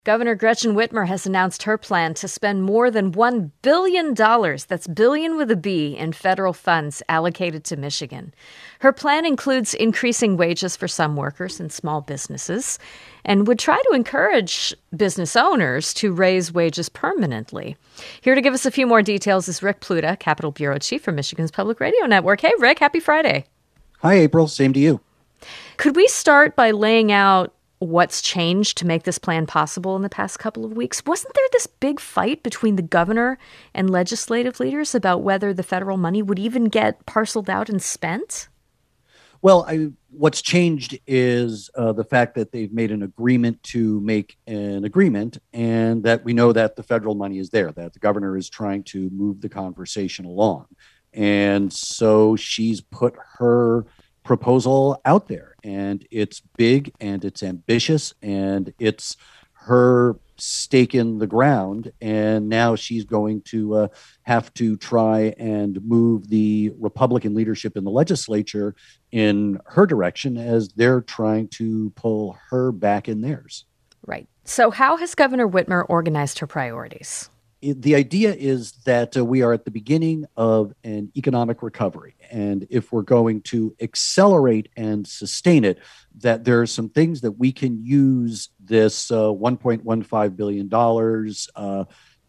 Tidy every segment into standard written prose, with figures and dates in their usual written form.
Governor Gretchen Whitmer has announced her plan to spend more than $1 billion, that's billion with a B, in federal funds allocated to Michigan. Her plan includes increasing wages for some workers and small businesses and would try to encourage business owners to raise wages permanently. Here to give us a few more details is Rick Pluta, Capitol Bureau Chief for Michigan's Public Radio Network. Hey, Rick, happy Friday. Hi, April. Same to you. Could we start by laying out what's changed to make this plan possible in the past couple of weeks? Wasn't there this big fight between the governor and legislative leaders about whether the federal money would even get parceled out and spent? Well, what's changed is the fact that they've made an agreement to make an agreement, and that we know that the federal money is there, that the governor is trying to move the conversation along. And so she's put her proposal out there, and it's big and it's ambitious and it's her stake in the ground. And now she's going to have to try and move the Republican leadership in the legislature in her direction as they're trying to pull her back in theirs. Right. So how has Governor Whitmer organized her priorities? The idea is that we are at the beginning of an economic recovery. And if we're going to accelerate and sustain it, that there are some things that we can use this $1.15 billion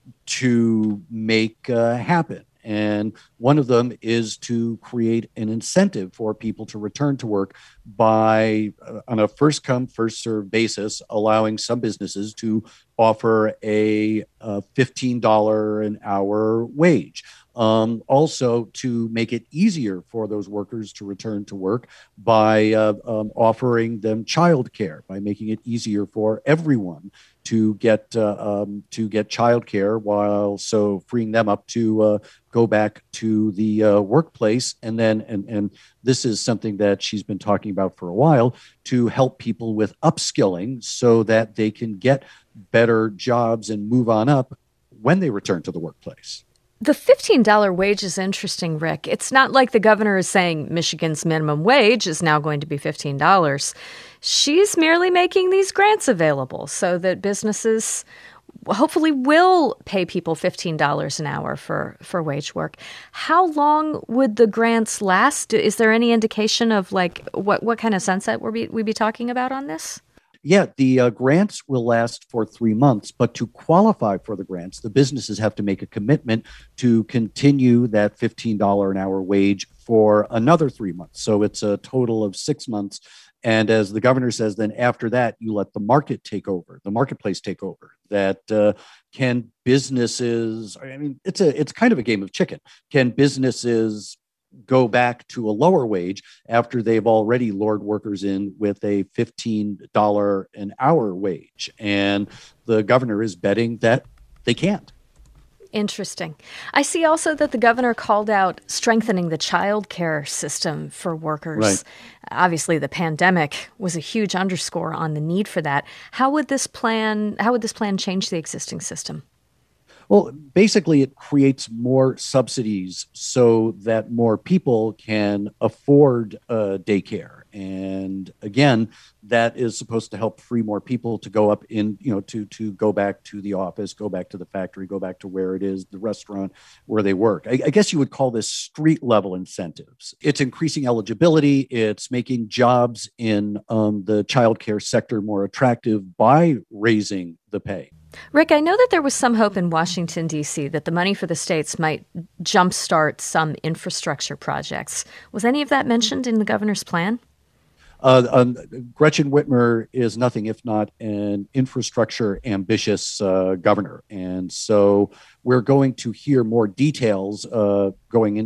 to make happen. And one of them is to create an incentive for people to return to work by, on a first come, first served basis, allowing some businesses to offer a $15 an hour wage. Also to make it easier for those workers to return to work by offering them childcare, by making it easier for everyone to get childcare, while so freeing them up to go back to the workplace. And then, and this is something that she's been talking about for a while, to help people with upskilling so that they can get better jobs and move on up when they return to the workplace. The $15 wage is interesting, Rick. It's not like the governor is saying Michigan's minimum wage is now going to be $15. She's merely making these grants available so that businesses hopefully will pay people $15 an hour for wage work. How long would the grants last? Is there any indication of like what kind of sunset we'd be talking about on this? Yeah, the grants will last for 3 months, but to qualify for the grants, the businesses have to make a commitment to continue that $15 an hour wage for another 3 months. So it's a total of 6 months. And as the governor says, then after that, you let the market take over, the marketplace take over. That can businesses, I mean, it's kind of a game of chicken. Can businesses go back to a lower wage after they've already lured workers in with a $15 an hour wage? And the governor is betting that they can't. Interesting. I see also that the governor called out strengthening the child care system for workers. Right. Obviously, the pandemic was a huge underscore on the need for that. How would this plan change the existing system? Well, basically, it creates more subsidies so that more people can afford daycare. And again, that is supposed to help free more people to go up in, to go back to the office, go back to the factory, go back to where it is, the restaurant where they work. I guess you would call this street level incentives. It's increasing eligibility. It's making jobs in the childcare sector more attractive by raising the pay. Rick, I know that there was some hope in Washington, D.C. that the money for the states might jumpstart some infrastructure projects. Was any of that mentioned in the governor's plan? Gretchen Whitmer is nothing if not an infrastructure ambitious governor. And so we're going to hear more details we're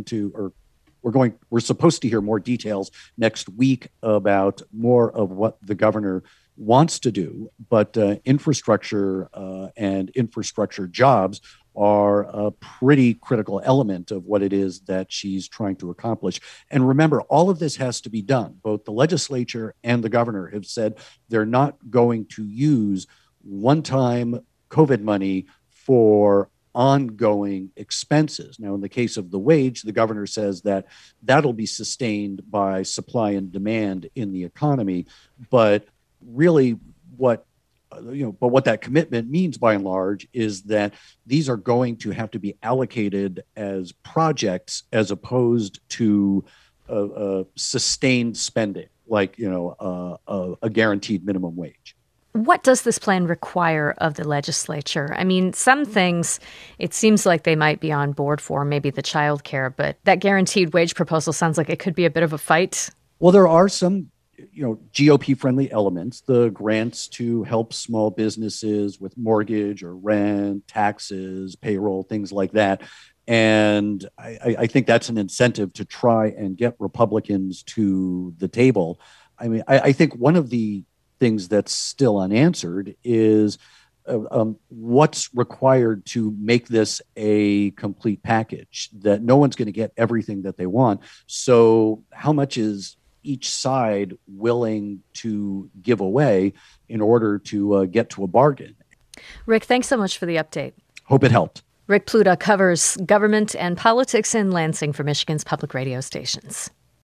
supposed to hear more details next week about more of what the governor wants to do, but infrastructure and infrastructure jobs are a pretty critical element of what it is that she's trying to accomplish. And remember, all of this has to be done. Both the legislature and the governor have said they're not going to use one-time COVID money for ongoing expenses. Now, in the case of the wage, the governor says that that'll be sustained by supply and demand in the economy. But really, what But what that commitment means by and large is that these are going to have to be allocated as projects as opposed to sustained spending, like, a guaranteed minimum wage. What does this plan require of the legislature? I mean, some things it seems like they might be on board for, maybe the child care, but that guaranteed wage proposal sounds like it could be a bit of a fight. Well, there are some, GOP friendly elements, the grants to help small businesses with mortgage or rent, taxes, payroll, things like that. And I think that's an incentive to try and get Republicans to the table. I mean, I think one of the things that's still unanswered is what's required to make this a complete package, that no one's going to get everything that they want. So how much is each side willing to give away in order to get to a bargain? Rick, thanks so much for the update. Hope it helped. Rick Pluta covers government and politics in Lansing for Michigan's public radio stations.